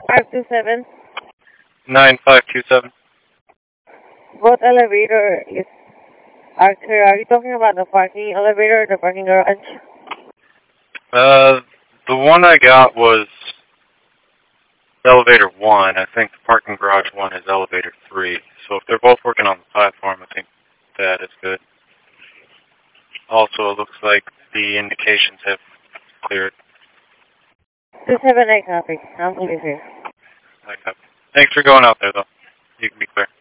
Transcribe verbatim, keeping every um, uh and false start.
five two seven. nine five two seven. What elevator is actually, are you talking about the parking elevator or the parking garage? Uh, the one I got was elevator one. I think the parking garage one is elevator three. So if they're both working on the platform, I think that is good. Also, it looks like the indications have cleared. two seven eight copy. I'll leave it here. Okay. Thanks for going out there, though. You can be clear.